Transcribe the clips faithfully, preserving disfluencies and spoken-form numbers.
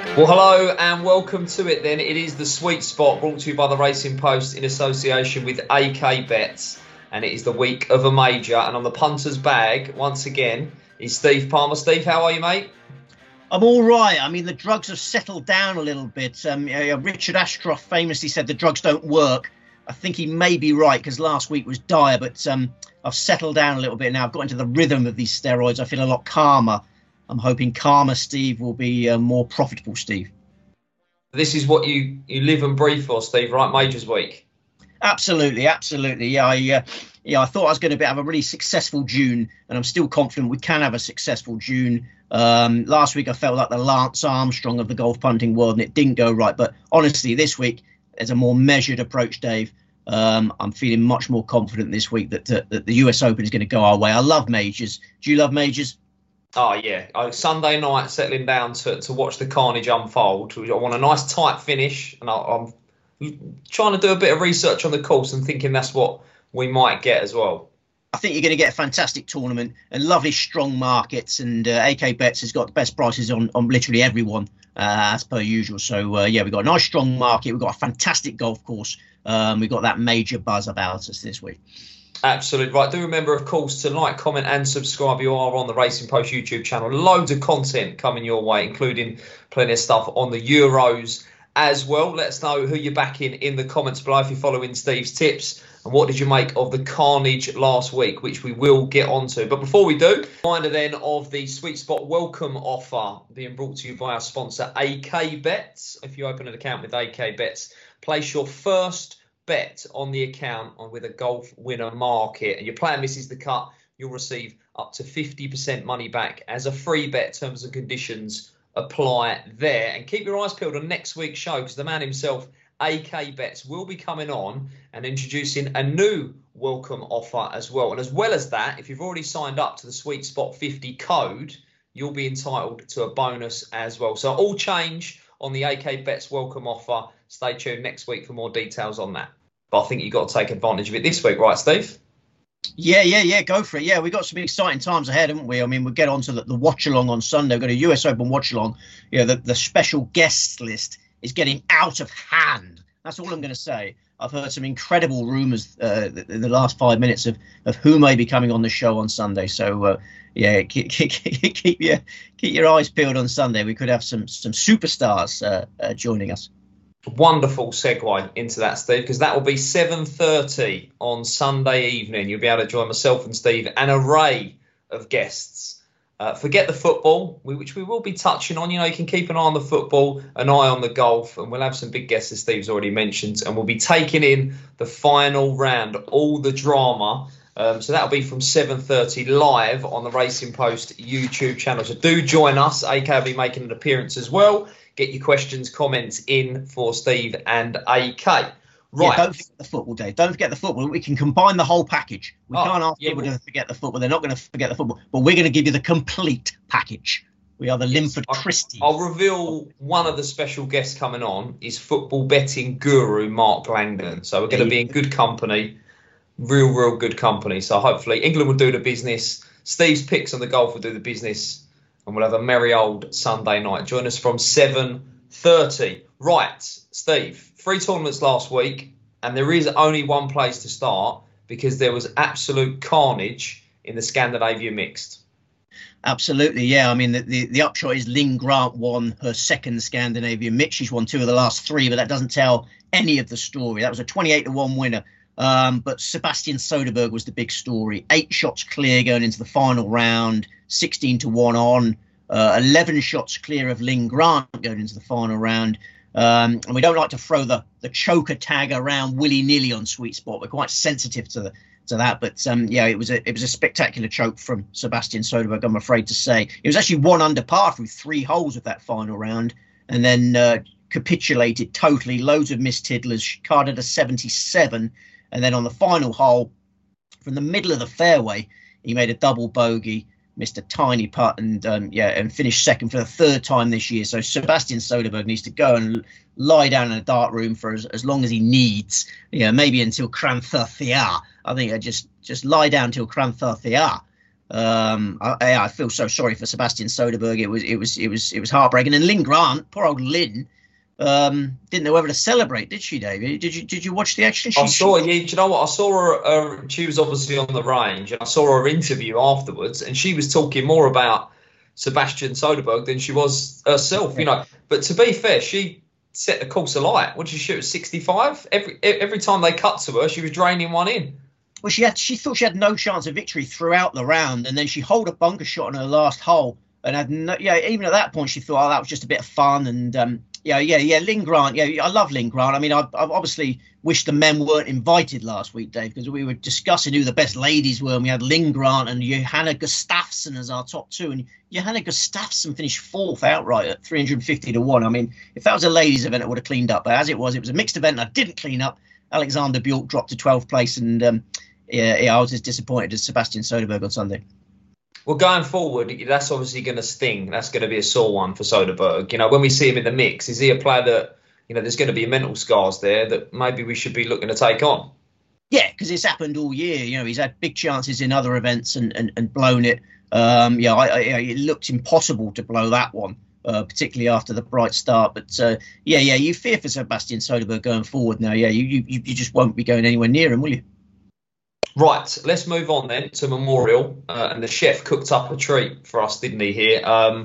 Well, hello and welcome to it then. It is the Sweet Spot brought to you by the Racing Post in association with A K Bets. And it is the week of a major. And on the punter's bag, once again, is Steve Palmer. Steve, how are you, mate? I'm all right. I mean, the drugs have settled down a little bit. Um, uh, Richard Ashcroft famously said the drugs don't work. I think he may be right because last week was dire, but um, I've settled down a little bit now. I've got into the rhythm of these steroids. I feel a lot calmer. I'm hoping calmer Steve will be uh, more profitable Steve. This is what you, you live and breathe for, Steve, right? Majors week. Absolutely, absolutely. Yeah, I, uh, yeah, I thought I was going to have a really successful June, and I'm still confident we can have a successful June. Um, last week I felt like the Lance Armstrong of the golf punting world, and it didn't go right. But honestly, this week there's a more measured approach, Dave. Um, I'm feeling much more confident this week that, that, that the U S Open is going to go our way. I love majors. Do you love majors? Oh, yeah. Uh, Sunday night, settling down to, to watch the carnage unfold. I want a nice tight finish, and I, I'm trying to do a bit of research on the course and thinking that's what we might get as well. I think you're going to get a fantastic tournament and lovely strong markets, and uh, A K Bets has got the best prices on, on literally everyone, uh, as per usual. So, uh, yeah, we've got a nice strong market. We've got a fantastic golf course. Um, we've got that major buzz about us this week. Absolutely right. Do remember, of course, to like, comment and subscribe. You are on the Racing Post YouTube channel. Loads of content coming your way, including plenty of stuff on the Euros as well. Let us know who you're backing in the comments below if you're following Steve's tips. And what did you make of the carnage last week, which we will get onto. But before we do, reminder then of the Sweet Spot welcome offer being brought to you by our sponsor, A K Bets. If you open an account with A K Bets, place your first bet on the account on with a golf winner market, and your player misses the cut, you'll receive up to fifty percent money back as a free bet. Terms and conditions apply there. And keep your eyes peeled on next week's show, because the man himself, A K Bets, will be coming on and introducing a new welcome offer as well. And as well as that, if you've already signed up to the Sweet Spot fifty code, you'll be entitled to a bonus as well. So all change on the A K Bets welcome offer. Stay tuned next week for more details on that. But I think you've got to take advantage of it this week, right, Steve? Yeah, yeah, yeah, go for it. Yeah, we've got some exciting times ahead, haven't we? I mean, we'll get on to the, the watch-along on Sunday. We've got a U S Open watch-along. You know, the, the special guests list is getting out of hand. That's all I'm going to say. I've heard some incredible rumours uh, in the last five minutes of, of who may be coming on the show on Sunday. So, uh, yeah, keep, keep, keep, your, keep your eyes peeled on Sunday. We could have some, some superstars uh, uh, joining us. Wonderful segue into that, Steve, because that will be seven thirty on Sunday evening. You'll be able to join myself and Steve, an array of guests. Uh, forget the football, which we will be touching on. You know, you can keep an eye on the football, an eye on the golf, and we'll have some big guests, as Steve's already mentioned, and we'll be taking in the final round, all the drama. Um, so that'll be from seven thirty live on the Racing Post YouTube channel. So do join us. A K will be making an appearance as well. Get your questions, comments in for Steve and A K. Right. Yeah, don't forget the football, Dave. Don't forget the football. We can combine the whole package. We oh, can't ask yeah, people well, to forget the football. They're not going to forget the football. But we're going to give you the complete package. We are the yes, Linford Christie. I'll reveal one of the special guests coming on is football betting guru Mark Langdon. So we're going to be in good company. Real, real good company. So hopefully England will do the business. Steve's picks on the golf will do the business. And we'll have a merry old Sunday night. Join us from seven thirty. Right, Steve, three tournaments last week, and there is only one place to start because there was absolute carnage in the Scandinavia mixed. Absolutely, yeah. I mean, the, the, the upshot is Lynn Grant won her second Scandinavian mix. She's won two of the last three, but that doesn't tell any of the story. That was a twenty-eight to one winner. Um, but Sebastian Soderberg was the big story. Eight shots clear going into the final round, sixteen to one on. Uh, eleven shots clear of Lynn Grant going into the final round. Um, and we don't like to throw the, the choker tag around willy-nilly on Sweet Spot. We're quite sensitive to the, to that. But um, yeah, it was a it was a spectacular choke from Sebastian Soderberg, I'm afraid to say. It was actually one under par through three holes of that final round, and then uh, capitulated totally. Loads of missed tiddlers, carded a seventy-seven, and then on the final hole, from the middle of the fairway, he made a double bogey, missed a tiny putt, and um, yeah, and finished second for the third time this year. So Sebastian Soderberg needs to go and lie down in a dart room for as, as long as he needs. You know, maybe until Cranthur Thea. I think I just just lie down till Cranthur Thea. Um, I, I feel so sorry for Sebastian Soderberg. It was, it was, it was, it was heartbreaking. And Lynn Grant, poor old Lynn, um, didn't know whether to celebrate, did she, David? Did you, did you watch the action? She, I saw. she... Yeah, do you know what? I saw her, her. She was obviously on the range, and I saw her interview afterwards, and she was talking more about Sebastian Soderberg than she was herself. You know, but to be fair, she set the course alight. What did she shoot? sixty-five. Every every time they cut to her, she was draining one in. Well, she had. She thought she had no chance of victory throughout the round, and then she holed a bunker shot on her last hole, and had no, yeah. Even at that point, she thought, oh, that was just a bit of fun, and um, yeah, yeah, yeah. Lynn Grant, yeah, I love Lynn Grant. I mean, I, I obviously wish the men weren't invited last week, Dave, because we were discussing who the best ladies were, and we had Lynn Grant and Johanna Gustafsson as our top two, and Johanna Gustafsson finished fourth outright at three hundred fifty to one. I mean, if that was a ladies' event, it would have cleaned up, but as it was, it was a mixed event, and I didn't clean up. Alexander Bjork dropped to twelfth place, and um, yeah, yeah, I was as disappointed as Sebastian Soderberg on Sunday. Well, going forward, that's obviously going to sting. That's going to be a sore one for Soderberg. You know, when we see him in the mix, is he a player that, you know, there's going to be mental scars there that maybe we should be looking to take on? Yeah, because it's happened all year. You know, he's had big chances in other events and, and, and blown it. Um, yeah, I, I, it looked impossible to blow that one, uh, particularly after the bright start. But uh, yeah, yeah, you fear for Sebastian Soderberg going forward now. Yeah, you, you, you just won't be going anywhere near him, will you? Right, let's move on then to Memorial. Uh, and the chef cooked up a treat for us, didn't he, here? Um,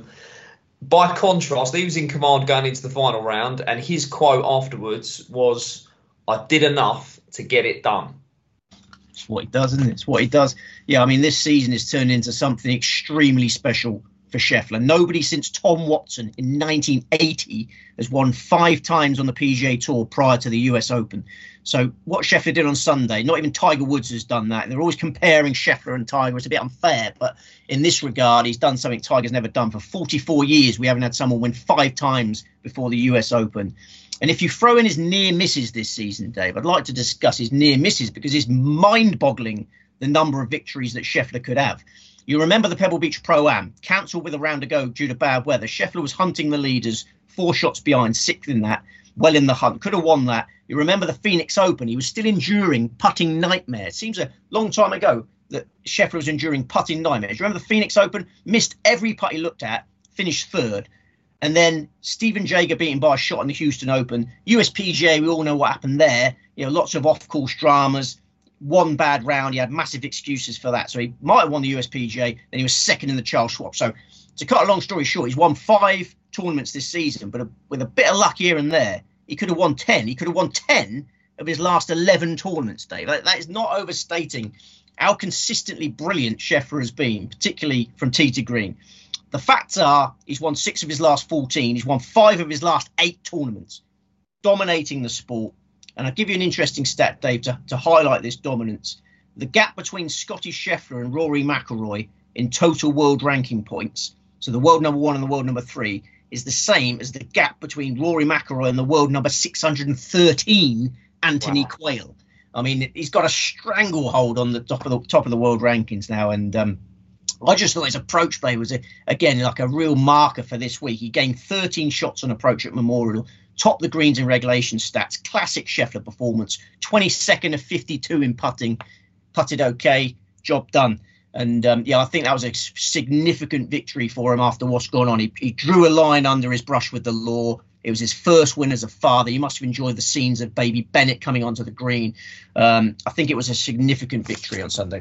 by contrast, he was in command going into the final round, and his quote afterwards was, "I did enough to get it done." It's what he does, isn't it? It's what he does. Yeah, I mean, this season has turned into something extremely special for Scheffler. Nobody since Tom Watson in nineteen eighty has won five times on the P G A Tour prior to the U S Open. So what Scheffler did on Sunday, not even Tiger Woods has done that. They're always comparing Scheffler and Tiger. It's a bit unfair, but in this regard, he's done something Tiger's never done. For forty-four years, we haven't had someone win five times before the U S Open. And if you throw in his near misses this season, Dave, I'd like to discuss his near misses because it's mind-boggling the number of victories that Scheffler could have. You remember the Pebble Beach Pro-Am, cancelled with a round to go due to bad weather. Scheffler was hunting the leaders, four shots behind, sixth in that, well in the hunt, could have won that. You remember the Phoenix Open, he was still enduring putting nightmares. Seems a long time ago that Scheffler was enduring putting nightmares. You remember the Phoenix Open, missed every putt he looked at, finished third. And then Stephen Jager beaten by a shot in the Houston Open. U S P G A, we all know what happened there. You know, lots of off-course dramas. One bad round, he had massive excuses for that. So he might have won the U S P G A, then he was second in the Charles Schwab. So to cut a long story short, he's won five tournaments this season, but a, with a bit of luck here and there, he could have won ten. He could have won ten of his last eleven tournaments, Dave. That, that is not overstating how consistently brilliant Scheffler has been, particularly from tee to green. The facts are he's won six of his last fourteen. He's won five of his last eight tournaments, dominating the sport. And I'll give you an interesting stat, Dave, to, to highlight this dominance. The gap between Scotty Scheffler and Rory McIlroy in total world ranking points, so the world number one and the world number three, is the same as the gap between Rory McIlroy and the world number six hundred thirteen, Anthony wow. Quayle. I mean, he's got a stranglehold on the top of the top of the world rankings now. And um, I just thought his approach play was, a, again, like a real marker for this week. He gained thirteen shots on approach at Memorial, topped the greens and regulation stats, classic Scheffler performance, twenty-second of fifty-two in putting, putted okay, job done. And um, yeah, I think that was a significant victory for him after what's gone on. He, he drew a line under his brush with the law. It was his first win as a father. He must have enjoyed the scenes of baby Bennett coming onto the green. Um, I think it was a significant victory on Sunday.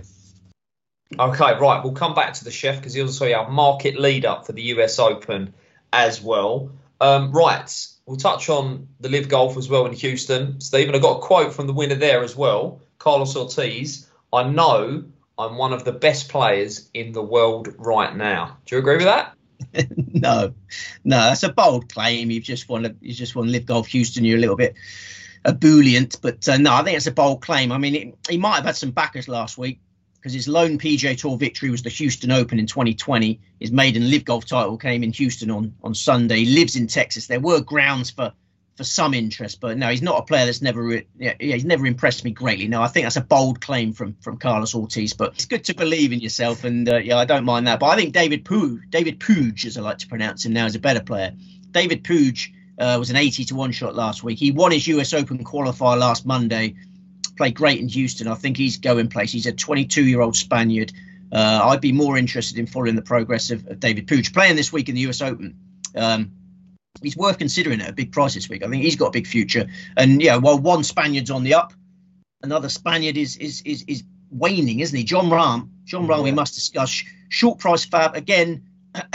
Okay, right. We'll come back to the chef because he'll also our market lead up for the U S Open as well. Um, right. We'll touch on the Live Golf as well in Houston. Stephen, I got a quote from the winner there as well, Carlos Ortiz. "I know I'm one of the best players in the world right now." Do you agree with that? no, no, that's a bold claim. You've just won. You just won Live Golf Houston. You're a little bit ebullient, but uh, no, I think it's a bold claim. I mean, it, he might have had some backers last week because his lone P G A Tour victory was the Houston Open in twenty twenty. His maiden Live Golf title came in Houston on on Sunday. He lives in Texas. There were grounds for for some interest, but no, he's not a player that's never, yeah, yeah, he's never impressed me greatly. No, I think that's a bold claim from from Carlos Ortiz, but it's good to believe in yourself, and uh, yeah, I don't mind that. But I think David Puig, David Puig, as I like to pronounce him now, is a better player. David Puig uh, was an eighty to one shot last week. He won his U S Open qualifier last Monday, played great in Houston. I think he's going place. He's a twenty-two-year-old Spaniard. Uh, I'd be more interested in following the progress of, of David Puig playing this week in the U S Open. Um, he's worth considering at a big price this week. I think he's got a big future. And yeah, while one Spaniard's on the up, another Spaniard is is is, is waning, isn't he? Jon Rahm. Jon Rahm, yeah. We must discuss. Short price fab again.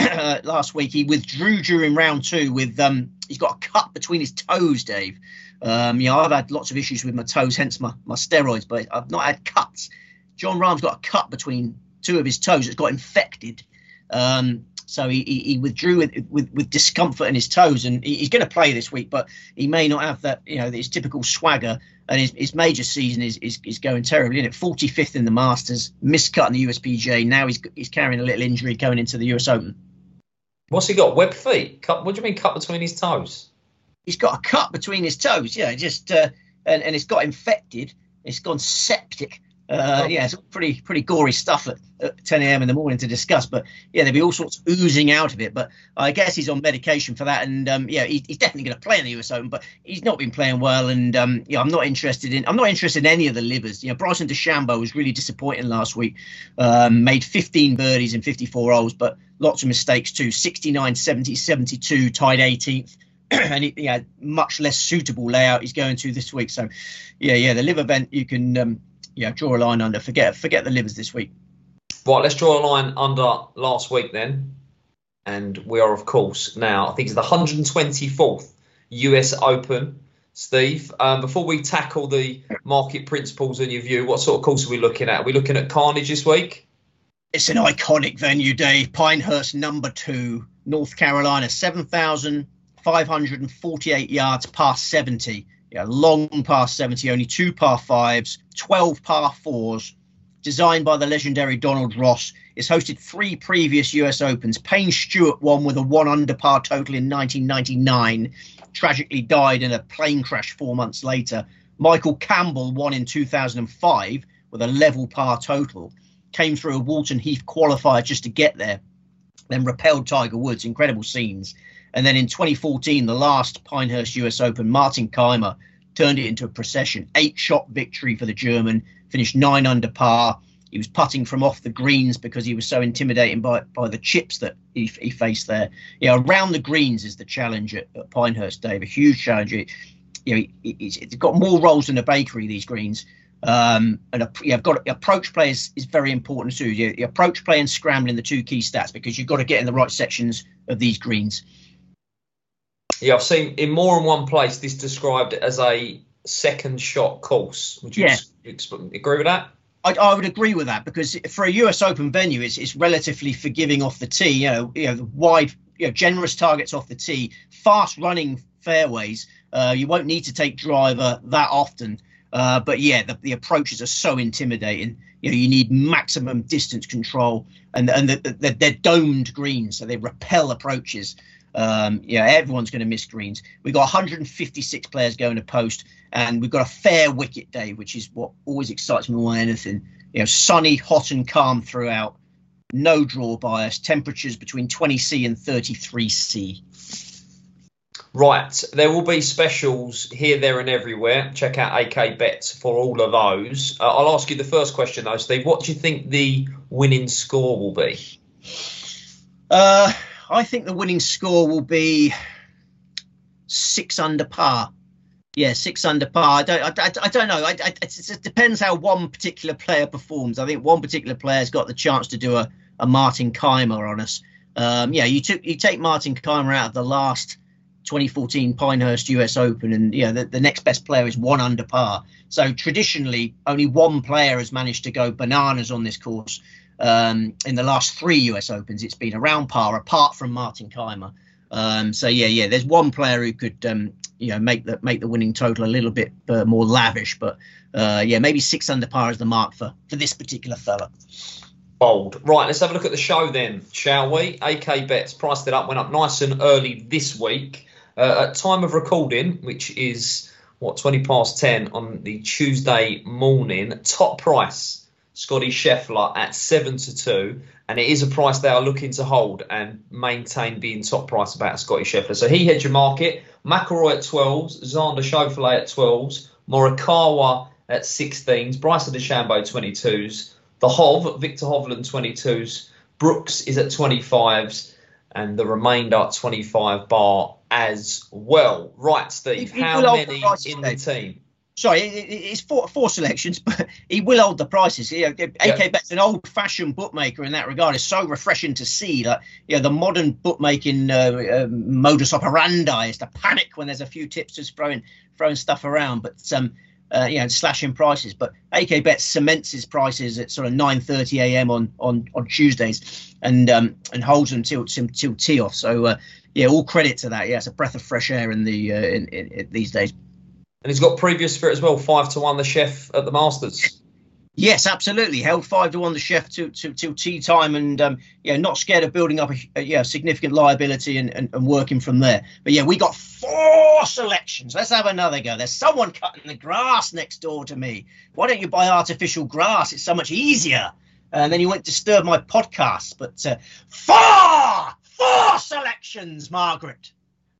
Last week he withdrew during round two with um he's got a cut between his toes, Dave. Um, you know, I've had lots of issues with my toes, hence my, my steroids, but I've not had cuts. Jon Rahm's got a cut between two of his toes that's got infected. Um, so he, he, he withdrew with, with with discomfort in his toes, and he, he's going to play this week, but he may not have that, you know, his typical swagger. And his, his major season is, is is going terribly, in it? forty-fifth in the Masters, miscut in the U S P G A. Now he's he's carrying a little injury going into the U S Open. What's he got? Web feet? Cut, what do you mean cut between his toes? He's got a cut between his toes, yeah, just uh, and, and it's got infected. It's gone septic. Uh, yeah, it's pretty pretty gory stuff at, at ten a.m. in the morning to discuss. But yeah, there'll be all sorts oozing out of it. But I guess he's on medication for that. And um, yeah, he, he's definitely going to play in the U S Open. But he's not been playing well. And um, yeah, I'm not interested in I'm not interested in any of the livers. You know, Bryson DeChambeau was really disappointing last week. Um, made fifteen birdies in fifty-four holes, but lots of mistakes too. sixty-nine, seventy, seventy-two, tied eighteenth. And he, yeah, much less suitable layout he's going to this week. So yeah, yeah, the live event you can. Um, Yeah, draw a line under. Forget forget the livers this week. Right, let's draw a line under last week then. And we are, of course, now, I think it's the one hundred twenty-fourth U S Open. Steve, um, before we tackle the market principles in your view, what sort of course are we looking at? Are we looking at Carnage this week? It's an iconic venue, Dave. Pinehurst, number two, North Carolina, seven thousand five hundred forty-eight yards, par seventy. Yeah, long par seventy, only two par fives, twelve par fours, designed by the legendary Donald Ross. It's hosted three previous U S Opens. Payne Stewart won with a one under par total in nineteen ninety-nine, tragically died in a plane crash four months later. Michael Campbell won in two thousand five with a level par total, came through a Walton Heath qualifier just to get there, then repelled Tiger Woods. Incredible scenes. And then in twenty fourteen, the last Pinehurst U S Open, Martin Keimer turned it into a procession. Eight-shot victory for the German, finished nine under par. He was putting from off the greens because he was so intimidating by, by the chips that he, he faced there. Yeah, around the greens is the challenge at, at Pinehurst, Dave, a huge challenge. It, you know, it, it's, it's got more rolls than a bakery, these greens. Um, and a, yeah, I've got approach play is, is very important too. You, the approach play and scrambling, the two key stats, because you've got to get in the right sections of these greens. Yeah, I've seen in more than one place this described as a second shot course. Would you yeah. agree with that? I, I would agree with that, because for a U S Open venue, it's, it's relatively forgiving off the tee. You know, you know, wide, you know, generous targets off the tee, fast running fairways. Uh, you won't need to take driver that often. Uh, but yeah, the, the approaches are so intimidating. You know, you need maximum distance control, and and the, the, they're domed greens, so they repel approaches. Um, yeah, everyone's going to miss greens. We've got one hundred fifty-six players going to post, and we've got a fair wicket day, which is what always excites me more than anything. You know, sunny, hot and calm throughout, no draw bias, temperatures between twenty C and thirty-three C. Right, there will be specials here, there and everywhere. Check out A K Bets for all of those. Uh, I'll ask you the first question though, Steve. What do you think the winning score will be? Uh... I think the winning score will be six under par. Yeah, six under par. I don't, I, I don't know. I, I, it depends how one particular player performs. I think one particular player's got the chance to do a, a Martin Keimer on us. Um, yeah, you took you take Martin Keimer out of the last twenty fourteen Pinehurst U S Open, and yeah, the, the next best player is one under par. So traditionally, only one player has managed to go bananas on this course. Um, in the last three U S Opens, it's been around par, apart from Martin Keimer. Um, so yeah, yeah, there's one player who could, um, you know, make the make the winning total a little bit uh, more lavish. But uh, yeah, maybe six under par is the mark for for this particular fella. Bold. Right, let's have a look at the show then, shall we? A K Bets priced it up, went up nice and early this week. Uh, at time of recording, which is what twenty past ten on the Tuesday morning, top price. Scotty Scheffler at seven to two, and it is a price they are looking to hold and maintain being top price about Scotty Scheffler. So he heads your market. McIlroy at twelves, Xander Schauffele at twelves, Morikawa at sixteens, Bryson DeChambeau twenty-twos, The Hov, Victor Hovland twenty-twos, Brooks is at twenty-fives, and the remainder twenty-five bar as well. Right, Steve, He- he how will hold the many prices, in the Dave. team? Sorry, it, it- it's four, four selections, but he will hold the prices. You know, A K Bet's an old-fashioned bookmaker in that regard. It's so refreshing to see that, you know, the modern bookmaking uh, uh, modus operandi is to panic when there's a few tipsters throwing throwing stuff around, but um, uh, you know, slashing prices. But A K Bet cements his prices at sort of nine thirty a m on on on Tuesdays, and um, and holds them till till, till tee off. So uh, yeah, all credit to that. Yeah, it's a breath of fresh air in the uh, in, in, in these days. And he's got previous for it as well, five to one the chef at the Masters. Yes, absolutely. Held five to one the chef till till, till tea time, and um, yeah, not scared of building up a, a yeah significant liability and, and, and working from there. But yeah, we got four selections. Let's have another go. There's someone cutting the grass next door to me. Why don't you buy artificial grass? It's so much easier. And then you won't disturb my podcast. But uh, four, four selections, Margaret.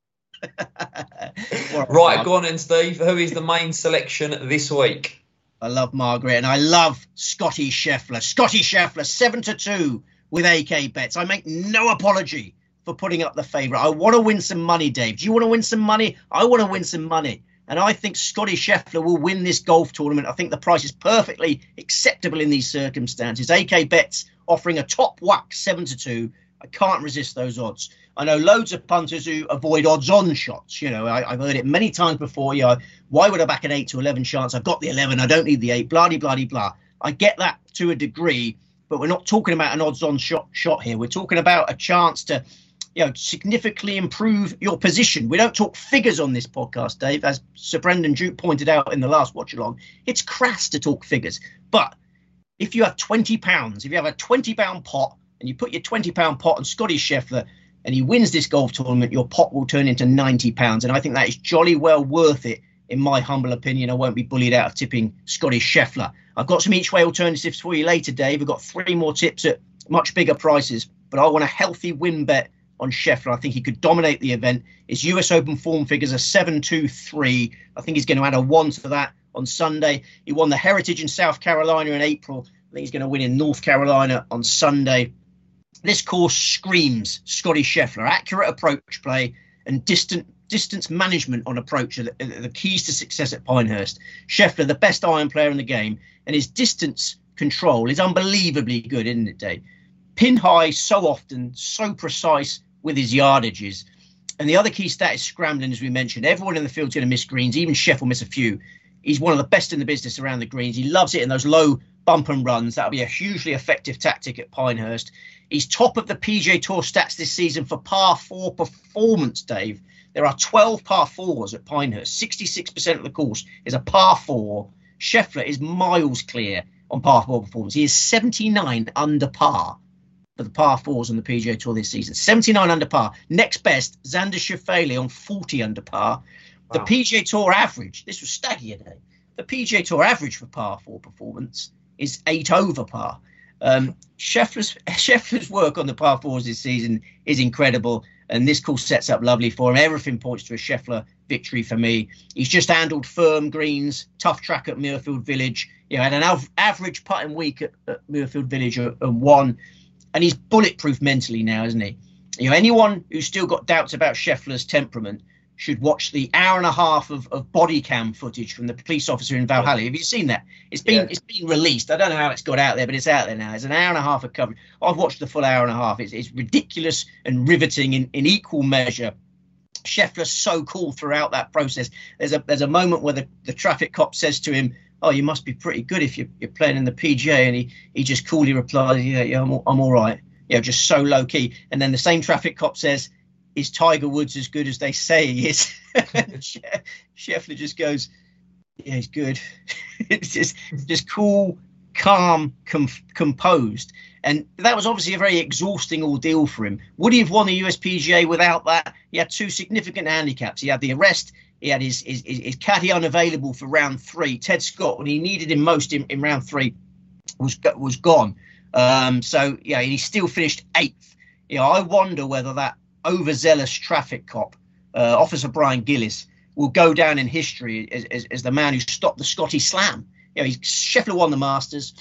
Right, go on then, Steve. Who is the main selection this week? I love Margaret, and I love Scotty Scheffler. Scotty Scheffler, seven to two with A K Bets. I make no apology for putting up the favourite. I want to win some money, Dave. Do you want to win some money? I want to win some money. And I think Scotty Scheffler will win this golf tournament. I think the price is perfectly acceptable in these circumstances. A K Bets offering a top whack seven to two. I can't resist those odds. I know loads of punters who avoid odds-on shots. You know, I, I've heard it many times before. You know, why would I back an eight to eleven chance? I've got the eleven. I don't need the eight. Blah, blah, blah, blah. I get that to a degree, but we're not talking about an odds-on shot shot here. We're talking about a chance to, you know, significantly improve your position. We don't talk figures on this podcast, Dave, as Sir Brendan Duke pointed out in the last watch-along. It's crass to talk figures. But if you have twenty pounds, if you have a twenty pound pot, and you put your twenty pound pot on Scotty Scheffler, and he wins this golf tournament, your pot will turn into ninety pounds. And I think that is jolly well worth it, in my humble opinion. I won't be bullied out of tipping Scotty Scheffler. I've got some each way alternatives for you later, Dave. We've got three more tips at much bigger prices, but I want a healthy win bet on Scheffler. I think he could dominate the event. His U S Open form figures are seven two three. I think he's going to add a one to that on Sunday. He won the Heritage in South Carolina in April. I think he's going to win in North Carolina on Sunday. This course screams Scotty Scheffler. Accurate approach play and distant distance management on approach are the, are the keys to success at Pinehurst. Scheffler, the best iron player in the game, and his distance control is unbelievably good, isn't it, Dave? Pin high so often, so precise with his yardages. And the other key stat is scrambling, as we mentioned. Everyone in the field's going to miss greens. Even Sheff will miss a few. He's one of the best in the business around the greens. He loves it in those low bump and runs. That'll be a hugely effective tactic at Pinehurst. He's top of the P G A Tour stats this season for par four performance, Dave. There are twelve par fours at Pinehurst. sixty-six percent of the course is a par four. Scheffler is miles clear on par four performance. He is seventy-nine under par for the par fours on the P G A Tour this season. seventy-nine under par. Next best, Xander Schauffele on forty under par. Wow. The P G A Tour average, this was staggy today. The P G A Tour average for par four performance is eight over par. Um, Scheffler's, Scheffler's work on the par fours this season is incredible, and this course sets up lovely for him. Everything points to a Scheffler victory for me. He's just handled firm greens, tough track at Muirfield Village. You know, had an av- average putting week at, at Muirfield Village and won, and he's bulletproof mentally now, isn't he? You know, anyone who's still got doubts about Scheffler's temperament should watch the hour and a half of, of body cam footage from the police officer in Valhalla. Have you seen that? It's been yeah. it's been released. I don't know how it's got out there, but it's out there now. It's an hour and a half of coverage. I've watched the full hour and a half. It's, it's ridiculous and riveting in, in equal measure. Scheffler's so cool throughout that process. There's a there's a moment where the, the traffic cop says to him, "Oh, you must be pretty good if you're, you're playing in the P G A," and he he just coolly replies, "Yeah, yeah, I'm all, I'm all right." You know, just so low key. And then the same traffic cop says, "Is Tiger Woods as good as they say he is?" Scheffler just goes, "Yeah, he's good." It's just, just cool, calm, com- composed. And that was obviously a very exhausting ordeal for him. Would he have won the U S P G A without that? He had two significant handicaps. He had the arrest. He had his, his, his, his caddy unavailable for round three. Ted Scott, when he needed him most in, in round three, was was gone. Um, so, yeah, he still finished eighth. You know, I wonder whether that overzealous traffic cop, uh, Officer Brian Gillis, will go down in history as, as, as the man who stopped the Scotty Slam. You know, he's, Scheffler won the Masters.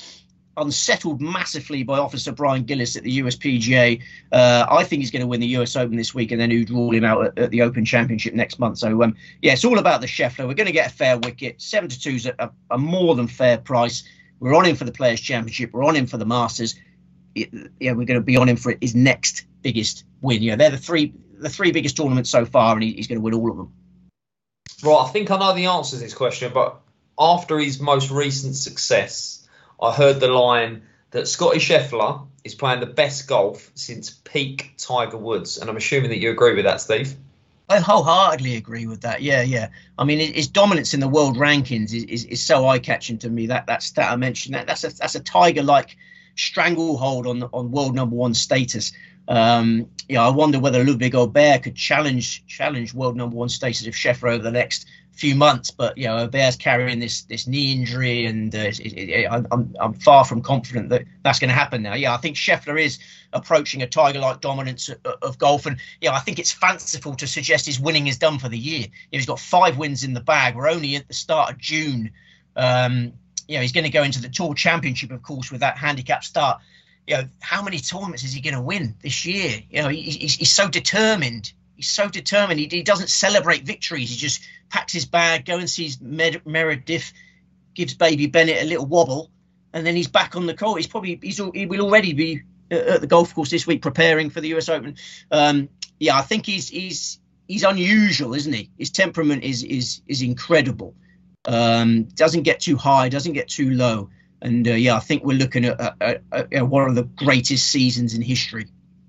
unsettled massively by Officer Brian Gillis at the U S P G A. Uh, I think he's going to win the U S Open this week and then he'd rule him out at, at the Open Championship next month. So, um, yeah, it's all about the Scheffler. We're going to get a fair wicket. seven to two is a, a, a more than fair price. We're on him for the Players' Championship. We're on him for the Masters. It, yeah, we're going to be on him for his next biggest win. You know, they're the three the three biggest tournaments so far, and he, he's going to win all of them. Right, I think I know the answer to this question, but after his most recent success, I heard the line that Scotty Scheffler is playing the best golf since peak Tiger Woods, and I'm assuming that you agree with that, Steve. I wholeheartedly agree with that. Yeah, yeah. I mean, his dominance in the world rankings is, is, is so eye-catching to me. That that stat I mentioned, that that's a that's a Tiger-like stranglehold on on world number one status. Um, yeah, I wonder whether Ludwig Aubert could challenge challenge world number one status of Scheffler over the next few months. But you know, Aubert's carrying this this knee injury, and uh, it, it, it, I'm I'm far from confident that that's going to happen now. Yeah, I think Scheffler is approaching a Tiger-like dominance of, of golf, and yeah, I think it's fanciful to suggest his winning is done for the year. You know, he's got five wins in the bag. We're only at the start of June. Um, you know, he's going to go into the Tour Championship, of course, with that handicap start. You know, how many tournaments is he going to win this year? You know, he, he's, he's so determined. He's so determined. He, he doesn't celebrate victories. He just packs his bag, go and sees Med- Meredith, gives Baby Bennett a little wobble, and then he's back on the court. He's probably he's he will already be at the golf course this week preparing for the U S Open. Um, yeah, I think he's he's he's unusual, isn't he? His temperament is is is incredible. Um, doesn't get too high, doesn't get too low. And uh, yeah, I think we're looking at, at, at, at one of the greatest seasons in history.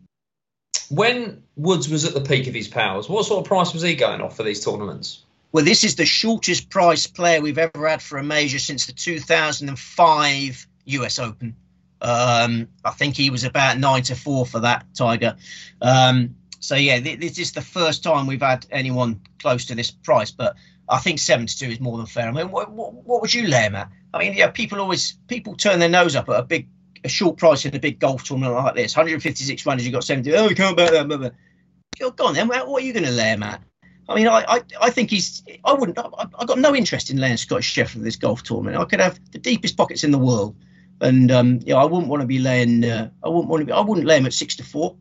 When Woods was at the peak of his powers, what sort of price was he going off for these tournaments? Well, this is the shortest price player we've ever had for a major since the two thousand five U S Open. Um, I think he was about nine to four for that, Tiger. Um, so yeah, th- this is the first time we've had anyone close to this price. But I think seven to two is more than fair. I mean, what, what, what would you lay him at? I mean, yeah, people always people turn their nose up at a big, a short price in a big golf tournament like this. one hundred fifty-six runners, you got seventy. Oh, you can't bet that. Blah, blah. Go on then. What are you going to lay him at? I mean, I, I, I think he's. I wouldn't. I, I've got no interest in laying Scottish Scheffler for this golf tournament. I could have the deepest pockets in the world, and um, yeah, I wouldn't want to be laying. Uh, I wouldn't want to be. I wouldn't lay him at six to four.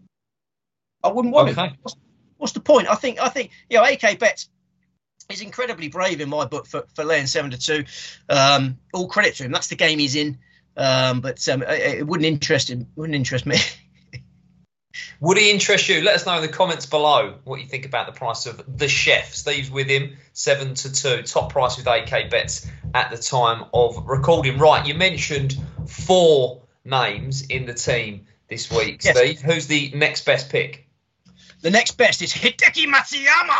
I wouldn't want okay. it. What's, what's the point? I think. I think. You know, A K Betts is incredibly brave in my book for, for laying seven to two. Um, all credit to him. That's the game he's in. Um, but um, it, it wouldn't interest him. Wouldn't interest me. Would he interest you? Let us know in the comments below what you think about the price of the chef. Steve's with him, seven to two. Top price with A K Betts at the time of recording. Right, you mentioned four names in the team this week, yes. Steve. Who's the next best pick? The next best is Hideki Matsuyama.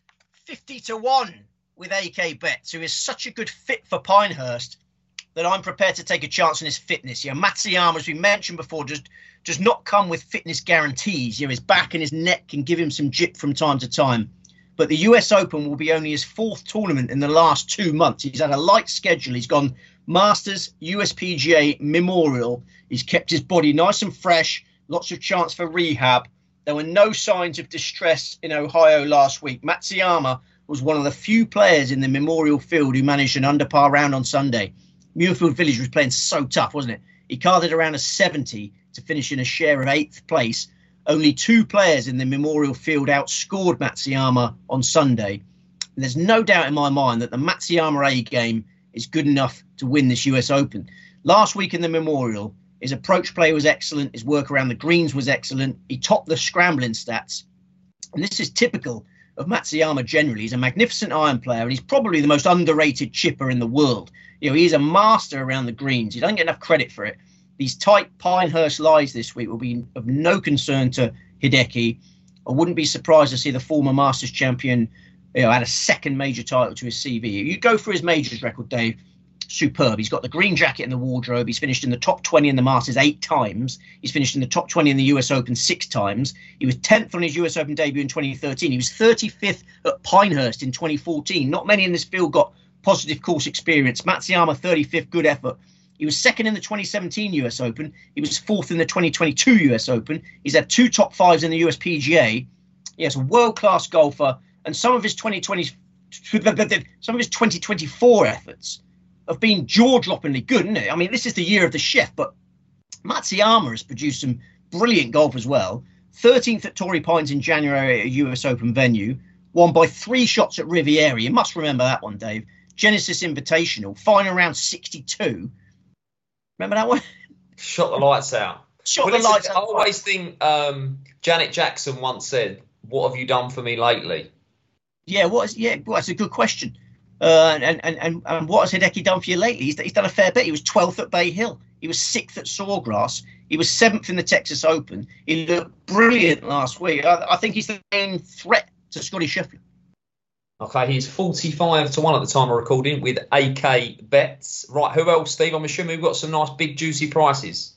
fifty to one with A K Betts, who is such a good fit for Pinehurst that I'm prepared to take a chance on his fitness. Yeah, Matsuyama, as we mentioned before, just does not come with fitness guarantees. You know, his back and his neck can give him some jip from time to time. But the U S Open will be only his fourth tournament in the last two months. He's had a light schedule. He's gone Masters, U S P G A, Memorial. He's kept his body nice and fresh, lots of chance for rehab. There were no signs of distress in Ohio last week. Matsuyama was one of the few players in the Memorial field who managed an under par round on Sunday. Muirfield Village was playing so tough, wasn't it? He carded around a seventy to finish in a share of eighth place. Only two players in the Memorial field outscored Matsuyama on Sunday. And there's no doubt in my mind that the Matsuyama A game is good enough to win this U S Open. Last week in the Memorial, his approach play was excellent. His work around the greens was excellent. He topped the scrambling stats. And this is typical of Matsuyama generally. He's a magnificent iron player, and he's probably the most underrated chipper in the world. You know, he's a master around the greens. He doesn't get enough credit for it. These tight Pinehurst lies this week will be of no concern to Hideki. I wouldn't be surprised to see the former Masters champion, you know, add a second major title to his C V. You go for his majors record, Dave. Superb. He's got the green jacket in the wardrobe. He's finished in the top twenty in the Masters eight times. He's finished in the top twenty in the U S Open six times. He was tenth on his U S Open debut in twenty thirteen. He was thirty-fifth at Pinehurst in twenty fourteen. Not many in this field got positive course experience. Matsuyama, thirty-fifth, good effort. He was second in the twenty seventeen U S Open. He was fourth in the twenty twenty-two U S Open. He's had two top fives in the U S P G A. He has a world-class golfer, and some of his twenty twenty, some of his twenty twenty-four efforts have been jaw-droppingly good, isn't it? I mean, this is the year of the chef, but Matsuyama has produced some brilliant golf as well. thirteenth at Torrey Pines in January at a U S Open venue. Won by three shots at Riviera. You must remember that one, Dave. Genesis Invitational. Final round sixty-two. Remember that one? Shot the lights out. Shot well, the lights I out. I always think um, Janet Jackson once said, "What have you done for me lately?" Yeah, what is, yeah, well, that's a good question. Uh, and, and, and, and what has Hideki done for you lately? He's, he's done a fair bit. He was twelfth at Bay Hill. He was sixth at Sawgrass. He was seventh in the Texas Open. He looked brilliant last week. I, I think he's the main threat to Scotty Scheffler. Okay, he's forty-five to one at the time of recording with A K bets. Right, who else, Steve? I'm assuming we've got some nice big juicy prices.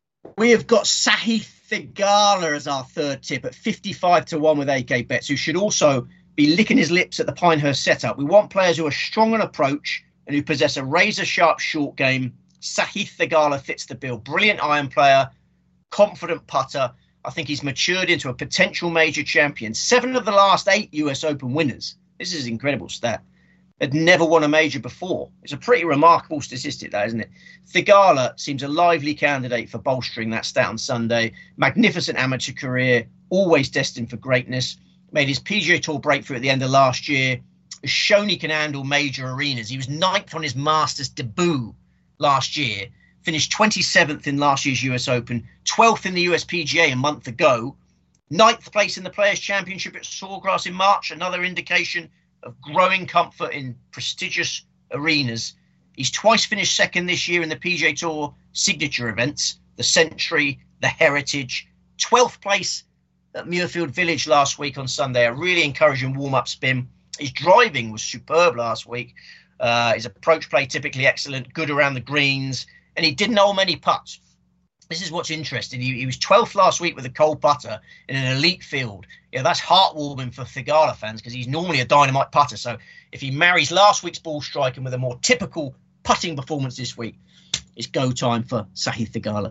We have got Sahith Theegala as our third tip at fifty-five to one with A K bets, who should also be licking his lips at the Pinehurst setup. We want players who are strong on approach and who possess a razor-sharp short game. Sahith Theegala fits the bill. Brilliant iron player, confident putter. I think he's matured into a potential major champion. Seven of the last eight U S Open winners. This is an incredible stat. Had never won a major before. It's a pretty remarkable statistic, that, isn't it? Theegala seems a lively candidate for bolstering that stat on Sunday. Magnificent amateur career, always destined for greatness. Made his P G A Tour breakthrough at the end of last year. Has shown he can handle major arenas. He was ninth on his Masters debut last year. Finished twenty-seventh in last year's U S Open. twelfth in the U S P G A a month ago. Ninth place in the Players' Championship at Sawgrass in March. Another indication of growing comfort in prestigious arenas. He's twice finished second this year in the P G A Tour signature events. The Century, the Heritage. twelfth place at Muirfield Village last week on Sunday. A really encouraging warm-up spin. His driving was superb last week. Uh, his approach play typically excellent, good around the greens, and he didn't owe many putts. This is what's interesting. He, he was twelfth last week with a cold putter in an elite field. Yeah, that's heartwarming for Theegala fans because he's normally a dynamite putter. So if he marries last week's ball striking with a more typical putting performance this week, it's go time for Sahith Theegala.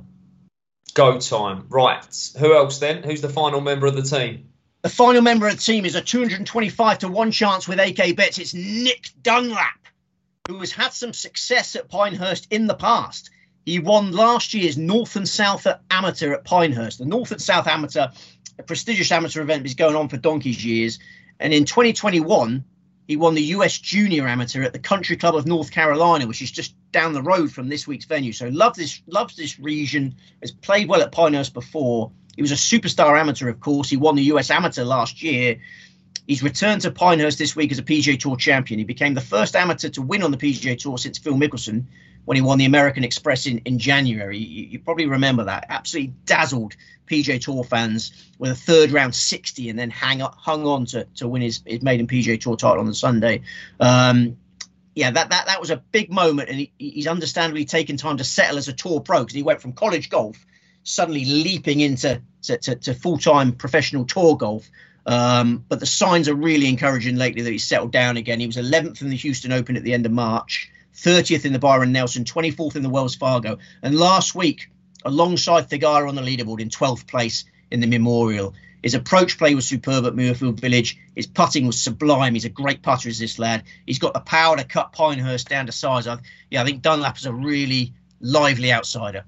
Go time. Right. Who else then? Who's the final member of the team? The final member of the team is a two hundred twenty-five to one chance with A K bets. It's Nick Dunlap, who has had some success at Pinehurst in the past. He won last year's North and South Amateur at Pinehurst. The North and South Amateur, a prestigious amateur event, is going on for donkey's years. And in twenty twenty-one, he won the U S Junior Amateur at the Country Club of North Carolina, which is just down the road from this week's venue. So loves this, loves this region, has played well at Pinehurst before. He was a superstar amateur, of course. He won the U S Amateur last year. He's returned to Pinehurst this week as a P G A Tour champion. He became the first amateur to win on the P G A Tour since Phil Mickelson when he won the American Express in, in January. You, you probably remember that. Absolutely dazzled P G A Tour fans with a third round sixty and then hang up, hung on to, to win his, his maiden P G A Tour title on the Sunday. Um, yeah, that, that that was a big moment, and he, he's understandably taken time to settle as a tour pro because he went from college golf suddenly leaping into to, to, to full-time professional tour golf. Um, but the signs are really encouraging lately that he's settled down again. He was eleventh in the Houston Open at the end of March, thirtieth in the Byron Nelson, twenty-fourth in the Wells Fargo. And last week, alongside Theegala on the leaderboard in twelfth place in the Memorial. His approach play was superb at Muirfield Village. His putting was sublime. He's a great putter, is this lad. He's got the power to cut Pinehurst down to size. I, yeah, I think Dunlap is a really lively outsider.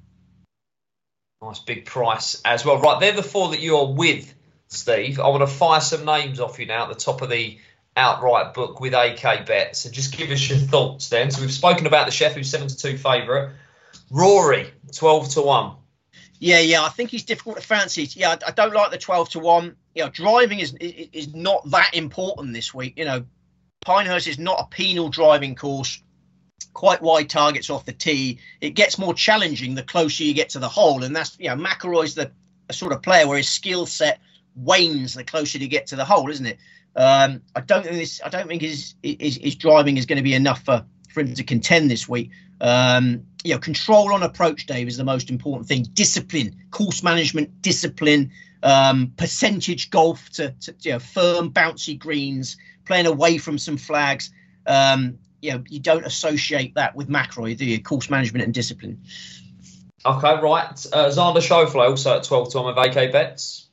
Nice big price as well. Right, they're the four that you're with, Steve. I want to fire some names off you now at the top of the outright book with A K bets. So just give us your thoughts then. So we've spoken about the Chef, who's seven to two favourite. Rory, twelve to one. Yeah, yeah, I think he's difficult to fancy. Yeah, I, I don't like the twelve to one. You know, driving is, is is not that important this week. You know, Pinehurst is not a penal driving course. Quite wide targets off the tee. It gets more challenging the closer you get to the hole, and that's, you know, McIlroy's the a sort of player where his skill set wanes the closer you get to the hole, isn't it? Um, I don't think this. I don't think his his, his driving is going to be enough for, for him to contend this week. Um, you know, control on approach, Dave, is the most important thing. Discipline, course management, discipline, um, percentage golf to, to you know, firm, bouncy greens, playing away from some flags. Um, you know, you don't associate that with McIlroy, do you? Course management and discipline. Okay, right. Uh, Xander Schauffele also at twelve to one with A K bets.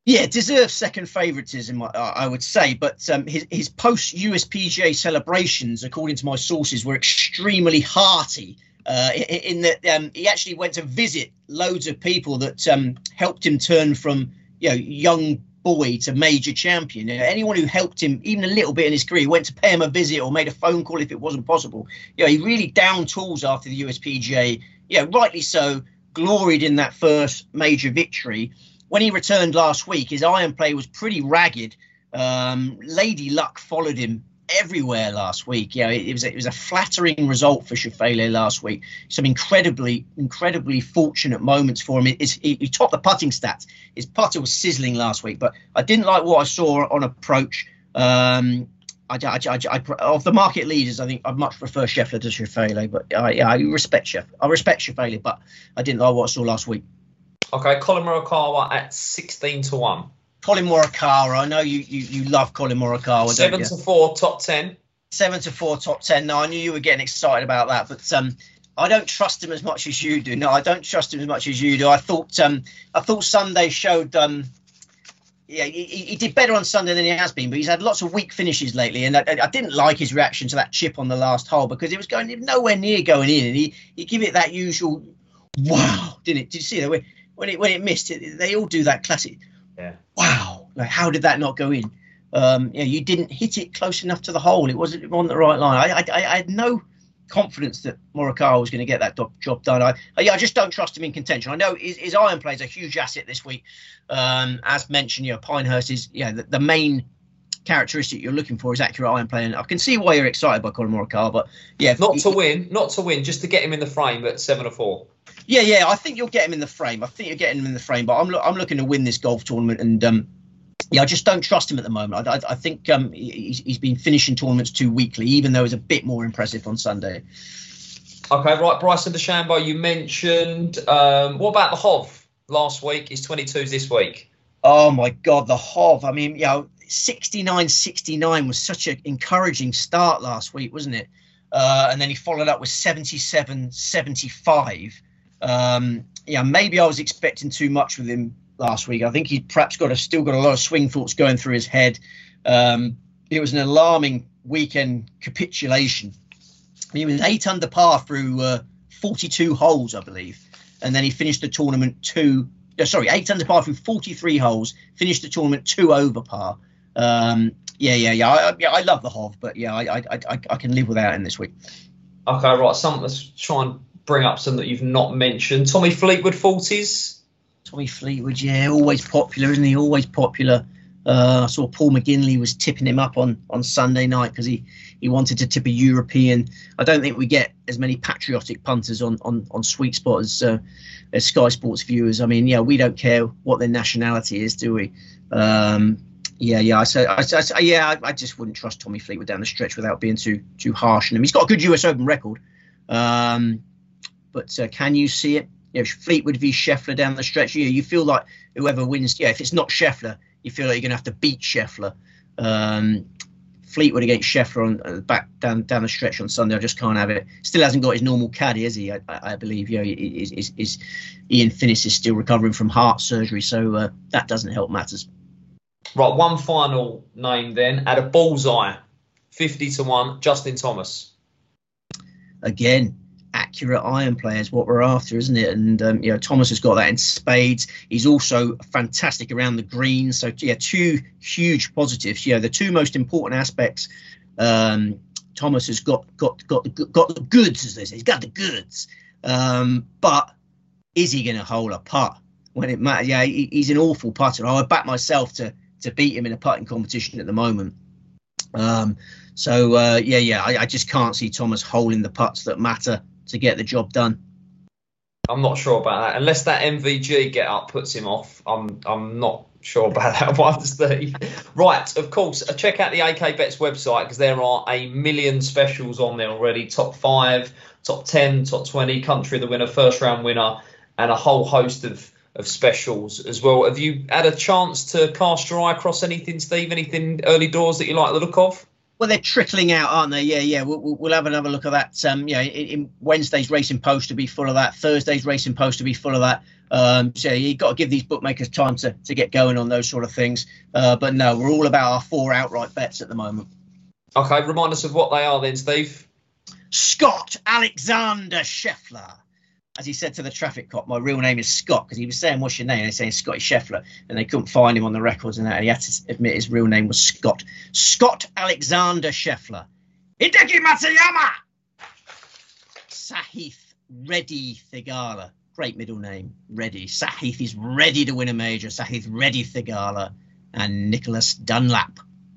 Yeah, deserves second favouritism, I, I would say. But um, his, his post-U S P G A celebrations, according to my sources, were extremely hearty. Uh, in, in that um, he actually went to visit loads of people that um, helped him turn from, you know, young boy to major champion. You know, anyone who helped him even a little bit in his career, he went to pay him a visit or made a phone call if it wasn't possible. You know, he really down tools after the U S P G A. Yeah, rightly so. Gloried in that first major victory. When he returned last week, his iron play was pretty ragged. Um, Lady Luck followed him everywhere last week. Yeah, it, it was a, it was a flattering result for Schauffele last week. Some incredibly, incredibly fortunate moments for him. It, it, he, he topped the putting stats. His putter was sizzling last week, but I didn't like what I saw on approach. Um, I, I, I, I, of the market leaders, I think I'd much prefer Scheffler to Schauffele, but I, yeah, I respect Scheffler. I respect Schauffele, but I didn't like what I saw last week. Okay, Colin Morikawa at sixteen to one. Colin Morikawa, I know you you, you love Colin Morikawa. Seven don't you? to four, top ten. Seven to four, top ten. No, I knew you were getting excited about that, but um, I don't trust him as much as you do. No, I don't trust him as much as you do. I thought um, I thought Sunday showed um, yeah, he, he did better on Sunday than he has been, but he's had lots of weak finishes lately, and I, I didn't like his reaction to that chip on the last hole because it was going nowhere near going in, and he he give it that usual wow, didn't it? Did you see that when when it when it missed it? They all do that classic. Yeah. Wow, like how did that not go in? Um, you know, you didn't hit it close enough to the hole. It wasn't on the right line. I, I, I had no confidence that Morikawa was going to get that do- job done. I, I, I just don't trust him in contention. I know his, his iron play is a huge asset this week. Um, as mentioned, you know, Pinehurst is, yeah, the, the main characteristic you're looking for is accurate iron play, and I can see why you're excited by Colin Morikawa. But yeah, not he, to win, not to win, just to get him in the frame at seven or four. Yeah, yeah, I think you'll get him in the frame. I think you're getting him in the frame, but I'm lo- I'm looking to win this golf tournament, and um, yeah, I just don't trust him at the moment. I, I, I think um, he's, he's been finishing tournaments too weakly, even though he's a bit more impressive on Sunday. Okay, right, Bryson DeChambeau, you mentioned. Um, what about the Hov last week? He's twenty-twos this week. Oh, my God, the Hov. I mean, you know, sixty-nine sixty-nine was such an encouraging start last week, wasn't it? Uh, and then he followed up with seventy-seven seventy-five. Um, yeah, maybe I was expecting too much with him last week. I think he'd perhaps got a, still got a lot of swing thoughts going through his head. Um, it was an alarming weekend capitulation. He was eight under par through uh, forty-two holes, I believe. And then he finished the tournament two, uh, sorry, eight under par through forty-three holes, finished the tournament two over par. Um, yeah, yeah, yeah. I, yeah, I love the Hov, but yeah, I, I, I, I can live without him this week. Okay, right. Some, let's try and bring up some that you've not mentioned. Tommy Fleetwood, forties. Tommy Fleetwood, yeah, always popular, isn't he? Always popular. Uh, I saw Paul McGinley was tipping him up on, on Sunday night because he, he wanted to tip a European. I don't think we get as many patriotic punters on, on, on Sweet Spot as, uh, as Sky Sports viewers. I mean, yeah, we don't care what their nationality is, do we? Um, yeah, yeah. So, I, I, yeah, I, I just wouldn't trust Tommy Fleetwood down the stretch without being too too harsh on him. He's got a good U S Open record, um, but uh, can you see it? You know, Fleetwood v Scheffler down the stretch. You, you feel like whoever wins, yeah, if it's not Scheffler, you feel like you're going to have to beat Scheffler. Um, Fleetwood against Scheffler on uh, back down down the stretch on Sunday. I just can't have it. Still hasn't got his normal caddy, has he? I, I, I believe. You know, is, is, is Ian Finnis is still recovering from heart surgery, so uh, that doesn't help matters. Right, one final name then at a bullseye, fifty to one, Justin Thomas. Again, accurate iron play is what we're after, isn't it? And um, you know, Thomas has got that in spades. He's also fantastic around the green. So yeah, two huge positives. You know, the two most important aspects. Um, Thomas has got got got the, got the goods, as they say. He's got the goods. Um, but is he going to hold a putt when it matters? Yeah, he, he's an awful putter. I would back myself to to beat him in a putting competition at the moment. Um, so uh, yeah, yeah, I, I just can't see Thomas holding the putts that matter to get the job done. I'm not sure about that. Unless that M V G get up puts him off, I'm I'm not sure about that one, Steve. Right, of course, check out the A K Bets website because there are a million specials on there already. Top five, top ten, top twenty, country of the winner, first round winner, and a whole host of, of specials as well. Have you had a chance to cast your eye across anything, Steve? Anything early doors that you like the look of? Well, they're trickling out, aren't they? Yeah, yeah. We'll, we'll have another look at that. Um, you know, in, in Wednesday's Racing Post to be full of that. Thursday's Racing Post to be full of that. Um, so you've got to give these bookmakers time to, to get going on those sort of things. Uh, but no, we're all about our four outright bets at the moment. Okay, remind us of what they are then, Steve. Scott Alexander Scheffler. As he said to the traffic cop, my real name is Scott, because he was saying, what's your name? And they're saying Scotty Scheffler, and they couldn't find him on the records and that. And he had to admit his real name was Scott. Scott Alexander Scheffler. Hideki Matsuyama. Sahith Reddy Thigala. Great middle name, Reddy. Sahith is ready to win a major. Sahith Reddy Thigala. And Nicholas Dunlap.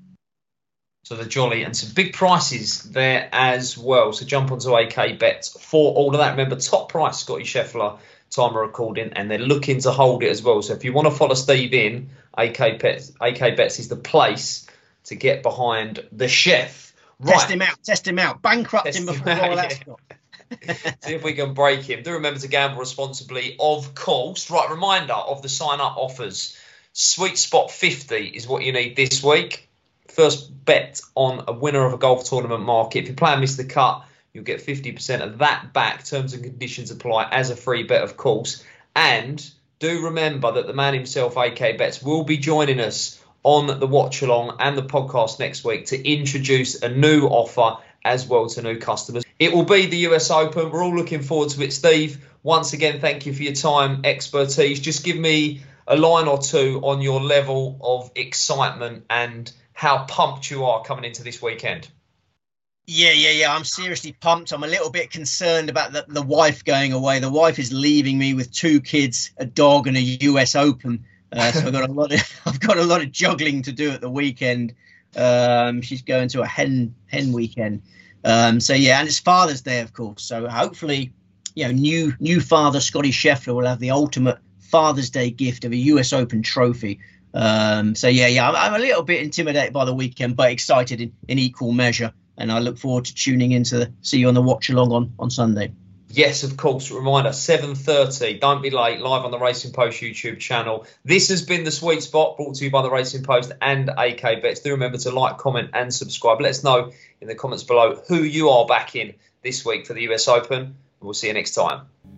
So the jolly, and some big prices there as well. So jump onto A K Bets for all of that. Remember, top price, Scotty Scheffler, time of recording, and they're looking to hold it as well. So if you want to follow Steve in, A K Bets, A K Bets is the place to get behind the chef. Right. Test him out, test him out. Bankrupt test him before him out, all that yeah. See if we can break him. Do remember to gamble responsibly, of course. Right, reminder of the sign-up offers. Sweet Spot fifty is what you need this week. First bet on a winner of a golf tournament market. If you play and miss the cut, you'll get fifty percent of that back. Terms and conditions apply as a free bet, of course. And do remember that the man himself, A K Bets, will be joining us on the watch along and the podcast next week to introduce a new offer as well to new customers. It will be the U S Open. We're all looking forward to it. Steve, once again, thank you for your time, expertise. Just give me a line or two on your level of excitement and how pumped you are coming into this weekend. Yeah, yeah, yeah. I'm seriously pumped. I'm a little bit concerned about the, the wife going away. The wife is leaving me with two kids, a dog, and a U S Open. Uh, so I've got a lot of I've got a lot of juggling to do at the weekend. Um, she's going to a hen hen weekend. Um, so yeah, and it's Father's Day, of course. So hopefully, you know, new new father Scotty Scheffler will have the ultimate Father's Day gift of a U S Open trophy. Um, so yeah, yeah, I'm, I'm a little bit intimidated by the weekend, but excited in, in equal measure. And I look forward to tuning in to the, see you on the watch along on, on Sunday. Yes, of course. Reminder, seven thirty. Don't be late. Live on the Racing Post YouTube channel. This has been the Sweet Spot, brought to you by the Racing Post and A K Bets. Do remember to like, comment, and subscribe. Let us know in the comments below who you are backing this week for the U S Open. And we'll see you next time.